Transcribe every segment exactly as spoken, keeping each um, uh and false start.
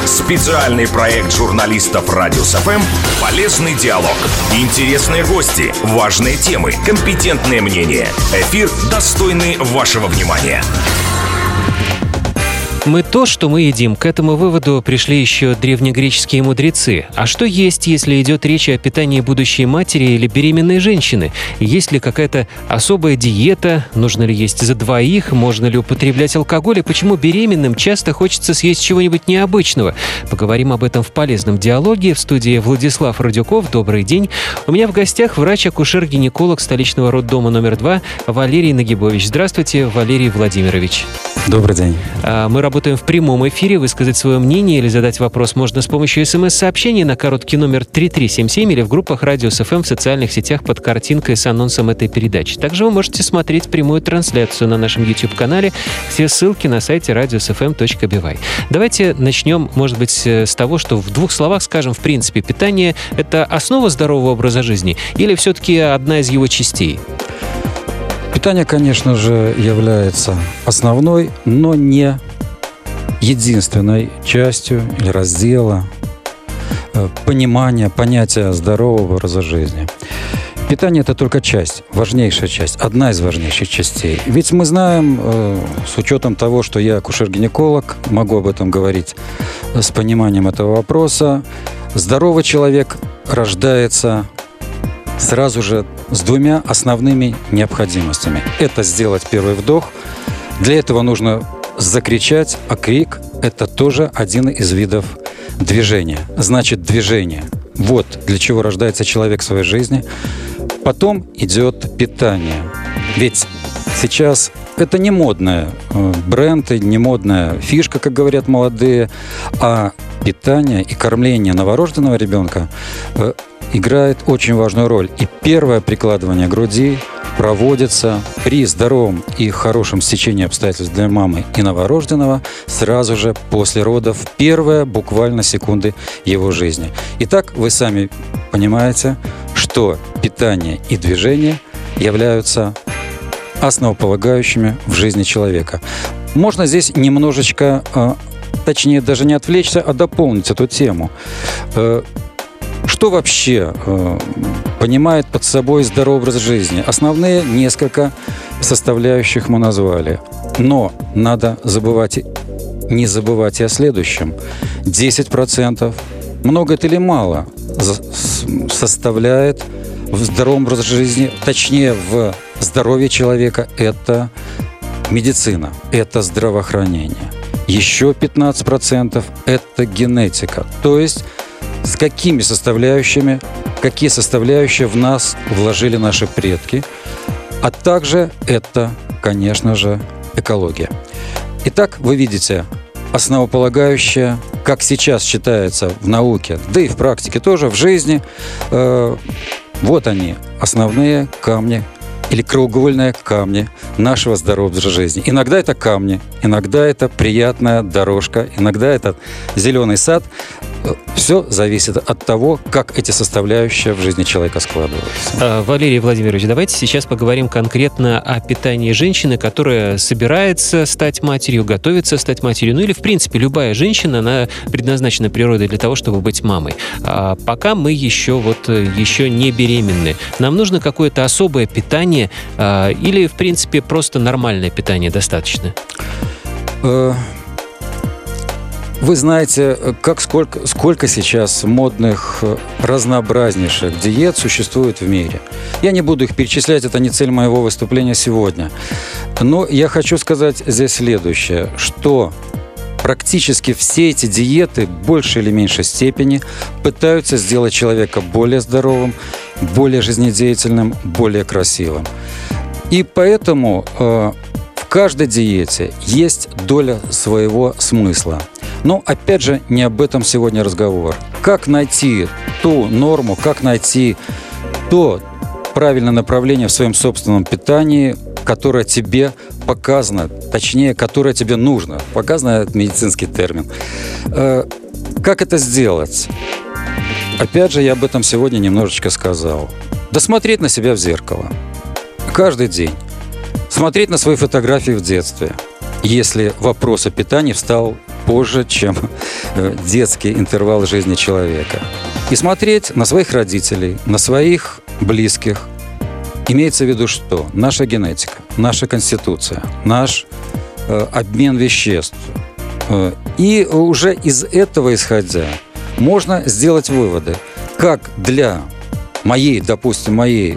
Специальный проект журналистов Радиус эф эм «Полезный диалог». Интересные гости, важные темы, компетентные мнения. Эфир, достойный вашего внимания. Мы то, что мы едим. К этому выводу пришли еще древнегреческие мудрецы. А что есть, если идет речь о питании будущей матери или беременной женщины? Есть ли какая-то особая диета? Нужно ли есть за двоих? Можно ли употреблять алкоголь? И почему беременным часто хочется съесть чего-нибудь необычного? Поговорим об этом в полезном диалоге. В студии Владислав Радюков. Добрый день. У меня в гостях врач-акушер-гинеколог столичного роддома номер два Валерий Нагибович. Здравствуйте, Валерий Владимирович. Добрый день. Мы работаем в прямом эфире. Высказать свое мнение или задать вопрос можно с помощью смс-сообщений на короткий номер три три семь семь или в группах Радиус эф эм в социальных сетях под картинкой с анонсом этой передачи. Также вы можете смотреть прямую трансляцию на нашем YouTube-канале. Все ссылки на сайте радиус эф эм точка би вай. Давайте начнем, может быть, с того, что в двух словах скажем, в принципе, питание – это основа здорового образа жизни или все-таки одна из его частей? Питание, конечно же, является основной, но не единственной частью или раздела понимания, понятия здорового образа жизни. Питание – это только часть, важнейшая часть, одна из важнейших частей. Ведь мы знаем, с учетом того, что я акушер-гинеколог, могу об этом говорить с пониманием этого вопроса, здоровый человек рождается сразу же с двумя основными необходимостями. Это сделать первый вдох. Для этого нужно закричать, а крик – это тоже один из видов движения. Значит, движение. Вот для чего рождается человек в своей жизни. Потом идет питание. Ведь сейчас это не модная бренд, не модная фишка, как говорят молодые, а питание и кормление новорожденного ребенка играет очень важную роль. И первое прикладывание груди проводится при здоровом и хорошем стечении обстоятельств для мамы и новорожденного сразу же после родов, первые буквально секунды его жизни. Итак, вы сами понимаете, что питание и движение являются основополагающими в жизни человека. Можно здесь немножечко, точнее даже не отвлечься, а дополнить эту тему. Что вообще э, понимает под собой здоровый образ жизни? Основные несколько составляющих мы назвали. Но надо забывать, не забывать и о следующем. десять процентов, много это или мало, составляет в здоровом образе жизни, точнее в здоровье человека, это медицина, это здравоохранение. Еще пятнадцать процентов это генетика. То есть с какими составляющими, какие составляющие в нас вложили наши предки, а также это, конечно же, экология. Итак, вы видите, основополагающее, как сейчас считается в науке, да и в практике тоже, в жизни, э, вот они, основные камни или краеугольные камни нашего здорового образа жизни. Иногда это камни, иногда это приятная дорожка, иногда это зеленый сад. Все зависит от того, как эти составляющие в жизни человека складываются. Валерий Владимирович, давайте сейчас поговорим конкретно о питании женщины, которая собирается стать матерью, готовится стать матерью. Ну или, в принципе, любая женщина, она предназначена природой для того, чтобы быть мамой. А пока мы еще, вот, еще не беременны. Нам нужно какое-то особое питание или, в принципе, просто нормальное питание достаточно? Вы знаете, как сколько, сколько сейчас модных, разнообразнейших диет существует в мире. Я не буду их перечислять, это не цель моего выступления сегодня. Но я хочу сказать здесь следующее, что практически все эти диеты в большей или меньшей степени пытаются сделать человека более здоровым, более жизнедеятельным, более красивым. И поэтому э, в каждой диете есть доля своего смысла. Но, опять же, не об этом сегодня разговор. Как найти ту норму, как найти то правильное направление в своем собственном питании, которое тебе показано, точнее, которое тебе нужно. Показано – это медицинский термин. Как это сделать? Опять же, я об этом сегодня немножечко сказал. Досмотреть на себя в зеркало. Каждый день. Смотреть на свои фотографии в детстве. Если вопрос о питании встал позже, чем детский интервал жизни человека. И смотреть на своих родителей, на своих близких. Имеется в виду что? Наша генетика, наша конституция, наш э, обмен веществ. Э, и уже из этого исходя можно сделать выводы, как для моей, допустим, моей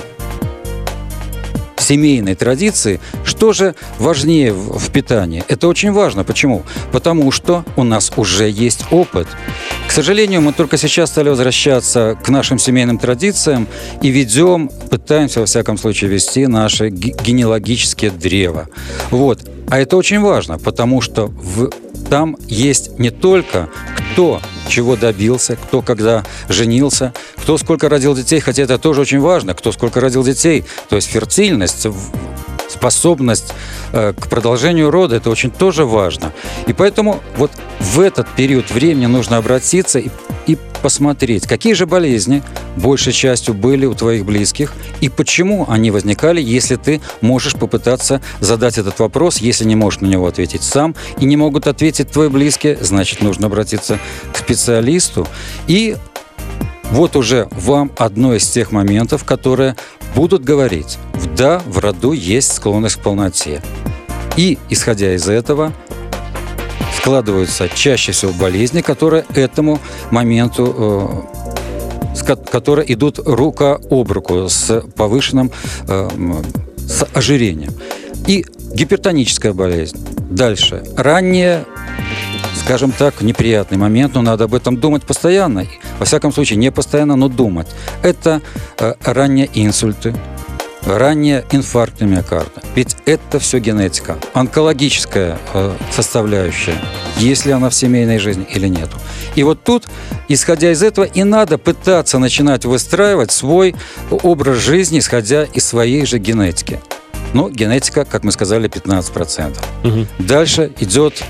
семейной традиции, что же важнее в, в питании. Это очень важно. Почему? Потому что у нас уже есть опыт. К сожалению, мы только сейчас стали возвращаться к нашим семейным традициям и ведем, пытаемся, во всяком случае, вести наше генеалогическое древо. Вот. А это очень важно, потому что в, там есть не только кто чего добился, кто когда женился, кто сколько родил детей, хотя это тоже очень важно, кто сколько родил детей, то есть фертильность, способность э, к продолжению рода, это очень тоже важно. И поэтому вот в этот период времени нужно обратиться и, и посмотреть, какие же болезни большей частью были у твоих близких и почему они возникали, если ты можешь попытаться задать этот вопрос, если не можешь на него ответить сам и не могут ответить твои близкие, значит, нужно обратиться к специалисту. И вот уже вам одно из тех моментов, которые будут говорить: да, в роду есть склонность к полноте. И, исходя из этого, складываются чаще всего болезни, которые этому моменту, э, которые идут рука об руку с повышенным э, с ожирением. И гипертоническая болезнь. Дальше. Ранняя, скажем так, неприятный момент, но надо об этом думать постоянно. Во всяком случае, не постоянно, но думать. Это э, ранние инсульты, ранняя инфаркт миокарда. Ведь это все генетика. Онкологическая э, составляющая, есть ли она в семейной жизни или нет. И вот тут, исходя из этого, и надо пытаться начинать выстраивать свой образ жизни, исходя из своей же генетики. Ну, генетика, как мы сказали, пятнадцать процентов. Угу. Дальше идет,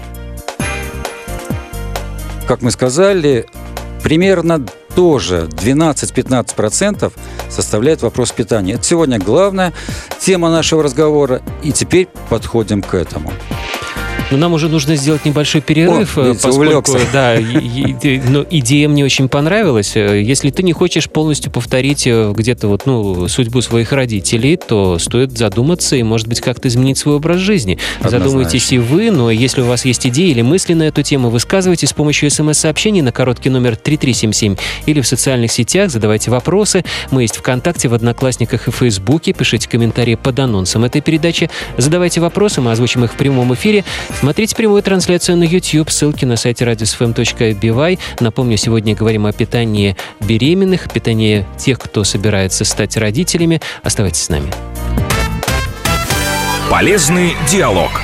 как мы сказали, примерно тоже двенадцать-пятнадцать процентов составляет вопрос питания. Это сегодня главная тема нашего разговора, и теперь подходим к этому. Но нам уже нужно сделать небольшой перерыв, О, видите, поскольку увлекся. Да, но идея мне очень понравилась. Если ты не хочешь полностью повторить где-то вот, ну, судьбу своих родителей, то стоит задуматься и, может быть, как-то изменить свой образ жизни. Однозначно. Задумайтесь и вы, но если у вас есть идеи или мысли на эту тему, высказывайте с помощью смс-сообщений на короткий номер три три семь семь или в социальных сетях, задавайте вопросы. Мы есть ВКонтакте, в Одноклассниках и Фейсбуке. Пишите комментарии под анонсом этой передачи. Задавайте вопросы, мы озвучим их в прямом эфире. Смотрите прямую трансляцию на YouTube, ссылки на сайте радио эф эм точка би вай. Напомню, сегодня говорим о питании беременных, питании тех, кто собирается стать родителями. Оставайтесь с нами. Полезный диалог.